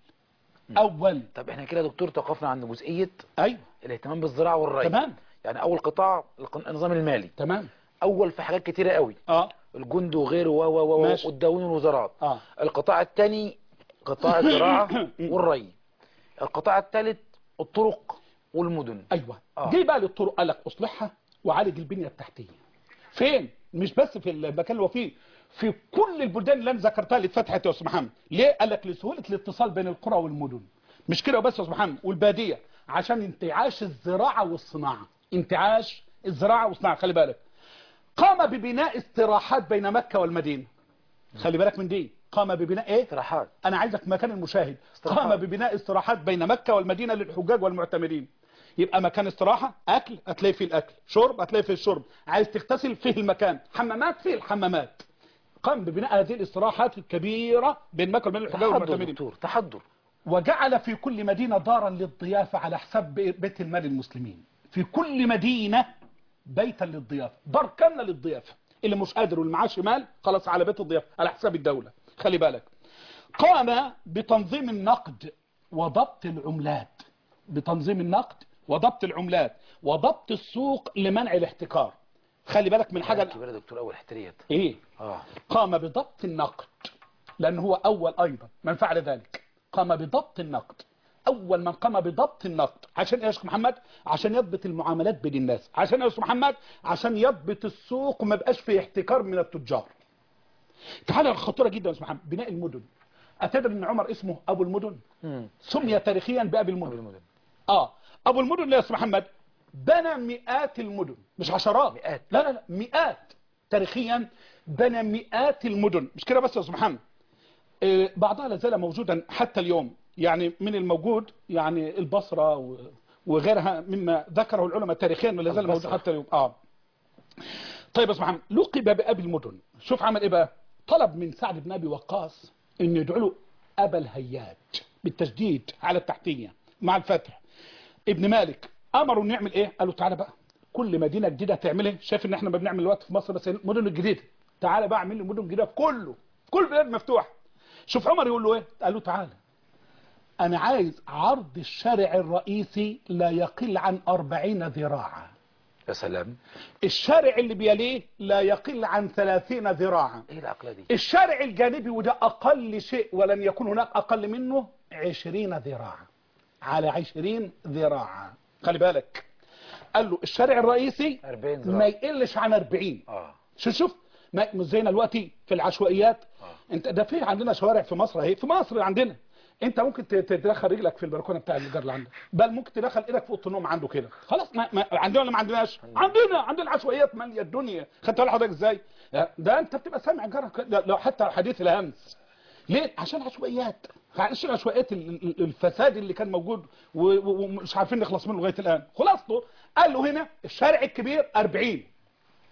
اول. طب احنا كده يا دكتور توقفنا عند جزئيه ايوه الاهتمام بالزراعه والري. تمام. يعني اول قطاع النظام المالي. تمام. اول في حاجات كتيره قوي. الجند وغيره والدواوين والوزارات. القطاع الثاني قطاع الزراعه والري. القطاع الثالث الطرق والمدن. ايوه. جه بقى للطرق، قال لك اصلحها وعالج البنيه التحتيه. فين؟ مش بس في المكان اللي هو فيه، في كل البلدان اللي انا ذكرتها اللي اتفتحت يا استاذ محمد. ليه؟ قال لك لسهوله الاتصال بين القرى والمدن. مش كده وبس يا استاذ محمد، والباديه، عشان انتعاش الزراعه والصناعه. انتعاش الزراعه والصناعه. خلي بالك، قام ببناء استراحات بين مكه والمدينه. خلي بالك من دي، قام ببناء ايه؟ استراحات. انا عايزك مكان المشاهد. قام ببناء استراحات بين مكه والمدينه للحجاج والمعتمرين. يبقى مكان استراحه، اكل هتلاقي فيه الاكل، شرب هتلاقي فيه الشرب، عايز تغتسل فيه المكان، حمامات فيه الحمامات. قام ببناء هذه الاستراحات الكبيره بين مكه والمدينه للحجاج والمعتمرين. تحضر. وجعل في كل مدينه دارا للضيافه على حساب بيت المال المسلمين. في كل مدينه بيتا للضيافه، دار كامله للضيافه. اللي مش قادر واللي معاه مال خلاص على بيت الضيافه على حساب الدوله. خلي بالك، قام بتنظيم النقد وضبط العملات. بتنظيم النقد وضبط العملات وضبط السوق لمنع الاحتكار. خلي بالك من حاجه كبيره يا دكتور، اول احتريت ايه. قام بضبط النقد، لان هو اول ايضا من فعل ذلك. قام بضبط النقد، اول من قام بضبط النقد. عشان ايه يا شيخ محمد؟ عشان يضبط المعاملات بين الناس. عشان ايه يا شيخ محمد؟ عشان يضبط السوق وما بقاش فيه احتكار من التجار. تعالى الخطوره جدا يا شيخ محمد، بناء المدن. اتدري ان عمر اسمه ابو المدن؟ سمي تاريخيا بابي المدن. ابو المدن يا استاذ محمد بنى مئات المدن، مش عشرات، مئات. لا مئات. تاريخيا بنى مئات المدن. مش كده بس يا استاذ محمد، بعضها لا زال موجودا حتى اليوم. يعني من الموجود يعني البصره وغيرها مما ذكره العلماء تاريخيا ولا زال موجود حتى اليوم. طيب يا استاذ محمد، لقب بابي المدن. شوف عمل ايه بقى؟ طلب من سعد بن ابي وقاص ان يدعو له ابا الهياج بالتشديد على التحتيه مع الفتح. ابن مالك امره انه يعمل ايه؟ قال له تعالى بقى كل مدينه جديده هتعملها، شايف ان احنا ما بنعمل دلوقتي في مصر بس المدن الجديده، تعالى بقى اعمل لي مدن جديده في كل بلاد مفتوحه. شوف عمر يقول له ايه؟ قال له تعالى انا عايز عرض الشارع الرئيسي لا يقل عن 40 ذراعا. يا سلام. الشارع اللي بيليه لا يقل عن 30 ذراعا. ايه العقله دي؟ الشارع الجانبي وده اقل شيء ولن يكون هناك اقل منه 20 ذراعا على 20 ذراعا. خلي بالك، قال له الشارع الرئيسي 40 ذراع ما يقلش عن 40. شوف مش زينا دلوقتي في العشوائيات. انت ده في عندنا شوارع في مصر اهي، في مصر عندنا انت ممكن تدخل رجلك في البلكونه بتاع الجار اللي عندك، بل ممكن تدخل ايدك في اوضه النوم عنده كده. خلاص ما عندنا ولا ما عندناش؟ عندنا عشوائيات ماليه الدنيا. خدت بالك حضرتك ازاي؟ ده انت بتبقى سامع جارك لو حتى حديث الهمس. ليه؟ عشان عشوائيات. عشان عشوائيات الفساد اللي كان موجود ومش عارفين نخلص منه لغايه الان. خلاصته قال له هنا الشارع الكبير 40،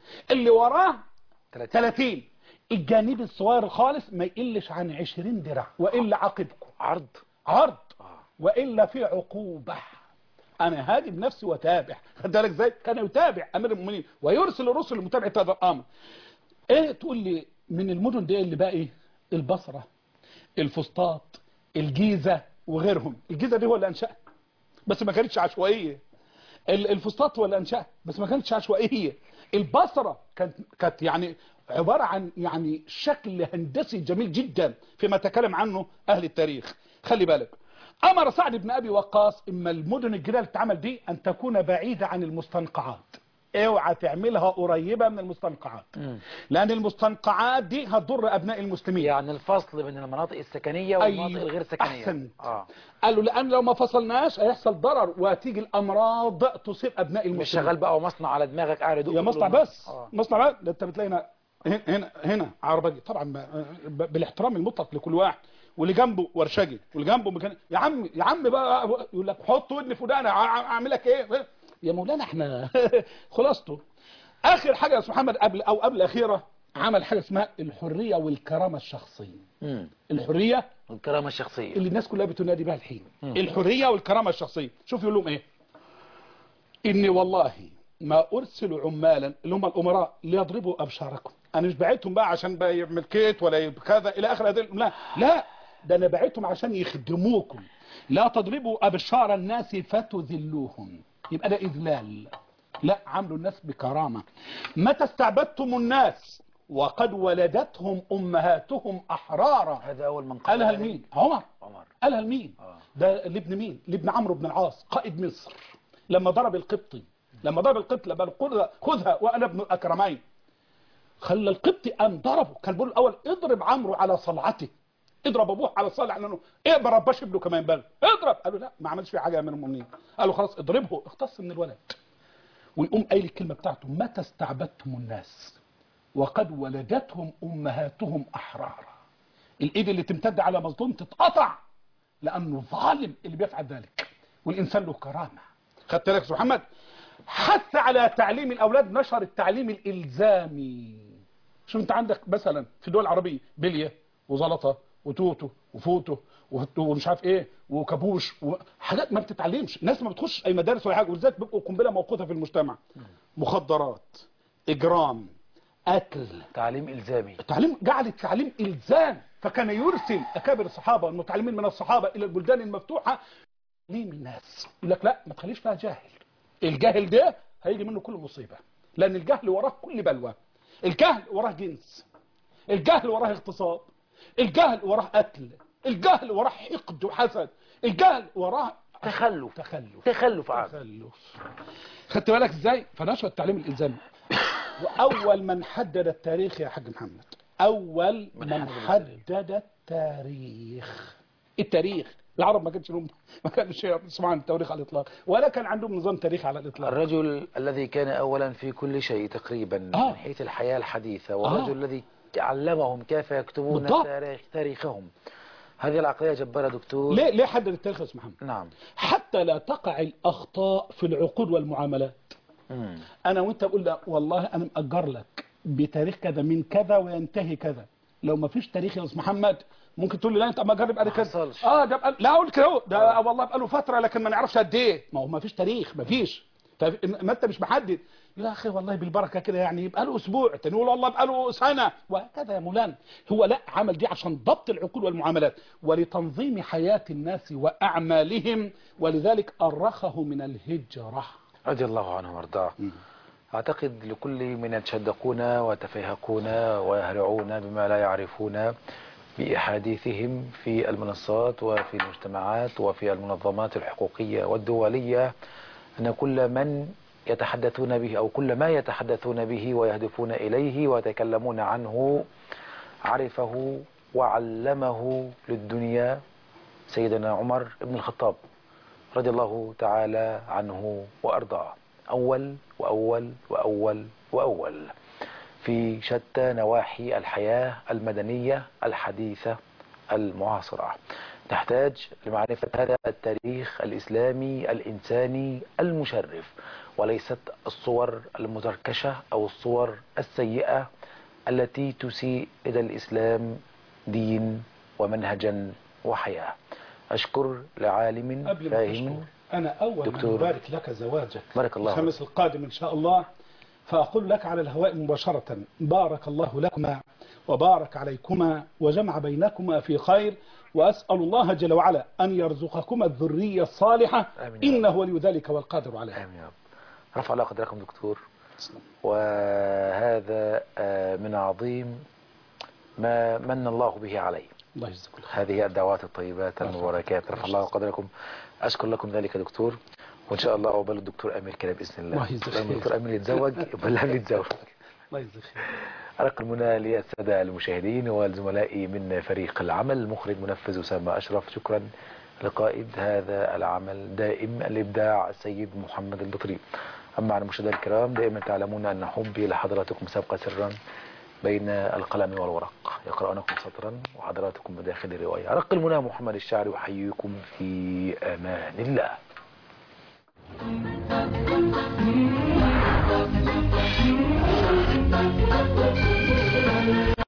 اللي وراه 30. 30. الجانب الصغير خالص ما يقلش عن 20 درع، وإلا عاقبكم عرض. عرض، وإلا في عقوبة. أنا هادي بنفسي وتابع. خد بالك ازاي؟ كان يتابع أمير المؤمنين ويرسل الرسل لمتابعة هذا الأمر. إيه تقول لي من المدن دي اللي بقى إيه؟ البصرة، الفسطاط، الجيزة وغيرهم. الجيزة دي هو اللي أنشأها بس ما كانتش عشوائية. الفسطاط هو اللي أنشأها بس ما كانتش عشوائية. البصرة كانت يعني عبارة عن يعني شكل هندسي جميل جدا فيما تكلم عنه أهل التاريخ. خلي بالك، أمر سعد بن أبي وقاص إما المدن الجديدة اللي تتعمل دي أن تكون بعيدة عن المستنقعات. اوعى تعملها قريبة من المستنقعات، لأن المستنقعات دي هتضر أبناء المسلمين. يعني الفصل بين المناطق السكنية والمناطق الغير سكنية. أحسنت. قالوا لأن لو ما فصلناش هيحصل ضرر وهتيجي الأمراض تصيب أبناء المسلمين. مش شغال بقى ومصنع على دماغك قاعد يدق يا مصنع بس. مصنع بس. ده أنت بتلاقي هنا عربجي طبعا بالاحترام المطلق لكل واحد، واللي جنبه ورشجي واللي جنبه مكان. يا عم بقى يقول لك حط ودني في وداني اعمل لك ايه يا مولانا احنا خلاصته. اخر حاجه يا استاذ محمد قبل الاخيره عمل حاجه اسمها الحريه والكرامه الشخصيه. الحريه والكرامه الشخصيه اللي الناس كلها بتنادي بها الحين. الحريه والكرامه الشخصيه. شوف يقول لهم ايه؟ اني والله ما ارسل عمالا اللي هم الامراء ليضربوا ابشاركم. انا مش بعتهم بقى عشان بقى يعمل كيت ولا كذا الى اخر هذه. لا ده انا بعتهم عشان يخدموكم. لا تضربوا ابشار الناس فتذلوهم، يبقى ده اذلال. لا، عاملوا الناس بكرامه. متى استعبدتم الناس وقد ولدتهم امهاتهم احرارا. هذا اول من قال. قالها لمين؟ عمر. قالها لمين؟ ده لابن مين؟ لابن عمرو بن العاص قائد مصر لما ضرب القبطي. لما خذها وانا ابن الاكرمين. خلى القبطي قام ضربه. كان بيقول الاول اضرب عمرو على صلعته، اضرب ابوه على الصلع لانه اقبل رباش ابنه كمان بل اضرب. قالوا لا ما عملش فيه حاجه من المؤمنين. قالوا خلاص اضربه، اختص من الولد. ويقوم قايل الكلمه بتاعته متى استعبدتم الناس وقد ولدتهم امهاتهم احرارا. الايد اللي تمتد على مظلوم تتقطع لانه ظالم اللي بيفعل ذلك، والانسان له كرامه. خدت بالك يا محمد؟ حث على تعليم الاولاد، نشر التعليم الالزامي. شوف انت عندك مثلا في الدول العربيه بليه وزلطه وتوتو وفوتو ومش عارف ايه وكابوش وحاجات ما بتتعلمش. الناس ما بتخش اي مدارس ولا حاجه، ولذلك بيبقوا قنبله موقوته في المجتمع. مخدرات، اجرام، اكل. تعليم الزامي. جعل التعليم الزام. فكان يرسل اكابر الصحابه والمتعلمين من الصحابه الى البلدان المفتوحه ليه من الناس. يقول لك لا ما تخليش فيها جاهل. الجاهل ده هيجي منه كل مصيبه، لان الجهل وراه كل بلوى. الجهل وراه جنس، الجهل وراه اغتصاب، الجهل وراه قتل، الجهل وراه حقد وحسد، الجهل وراه تخلف. خدت بالك ازاي؟ فنشر التعليم الالزامي. واول من حدد التاريخ يا حاج محمد، اول من حدد التاريخ. العرب ما كانش يسمعوا عن التاريخ على الاطلاق، ولا كان عندهم نظام تاريخ على الاطلاق. الرجل الذي كان اولا في كل شيء تقريبا من حيث الحياه الحديثه، والرجل الذي علمهم كيف يكتبون تاريخهم. هذه العقليه جبارة دكتور. ليه حدد التاريخ يا استاذ محمد؟ نعم. حتى لا تقع الاخطاء في العقود والمعاملات. انا وانت بقول لا والله انا مأجر لك بتاريخ كذا من كذا وينتهي كذا. لو ما فيش تاريخ يا استاذ محمد ممكن تقول لي لا انت ما جرب قال كذا. ده لا اقول كده ده والله بقى له فتره لكن ما نعرفش قد ايه. ما هو ما فيش تاريخ، ما فيش. ما انت مش محدد. يا اخي والله بالبركه كده يعني يبقى له اسبوع، تاني يقول والله بقى له سنه، وهكذا يا مولانا. هو لا عمل دي عشان ضبط العقول والمعاملات ولتنظيم حياه الناس واعمالهم، ولذلك ارخه من الهجره رضي الله عنه وارضاه. اعتقد لكل من يتشدقون ويتفيهقون ويهرعون بما لا يعرفون بأحاديثهم في المنصات وفي المجتمعات وفي المنظمات الحقوقية والدولية أن كل من يتحدثون به أو كل ما يتحدثون به ويهدفون إليه ويتكلمون عنه عرفه وعلمه للدنيا سيدنا عمر بن الخطاب رضي الله تعالى عنه وأرضاه. أول وأول وأول وأول في شتى نواحي الحياة المدنية الحديثة المعاصرة. تحتاج لمعرفة هذا التاريخ الإسلامي الإنساني المشرف، وليست الصور المتركشة أو الصور السيئة التي تسيء إلى الإسلام دين ومنهجا وحياة. أشكر لعالم قبل ما فاهم. تشكر، أنا أول ما نبارك لك زواجك بارك الله الخميس القادم إن شاء الله، فأقول لك على الهواء مباشرة: بارك الله لكما وبارك عليكما وجمع بينكما في خير، وأسأل الله جل وعلا أن يرزقكما الذرية الصالحة، إنه ولي ذلك والقادر عليه. آمين يا رب. رفع الله قدركم دكتور. وهذا من عظيم ما من الله به علي. الله يجزاكم خير. هذه الدعوات الطيبات المباركات، رفع الله قدركم. أشكر لكم ذلك دكتور، وإن شاء الله أقبل الدكتور أمير كده بإذن الله. الله يجزاك خير. لما الدكتور أمير يتزوج يبقى يتزوج. الله يجزاك خير. أرق المنى للسادة المشاهدين والزملائي من فريق العمل، المخرج منفذ أسامة أشرف، شكرا لقائد هذا العمل دائم الإبداع السيد محمد البطري. أما على المشاهدين الكرام، دائما تعلمون أن حبي لحضراتكم سبق سرا بين القلم والورق، يقرأونكم سطرا وحضراتكم بداخل الرواية. أرق المنى محمد الشاعري، أحييكم في أمان الله.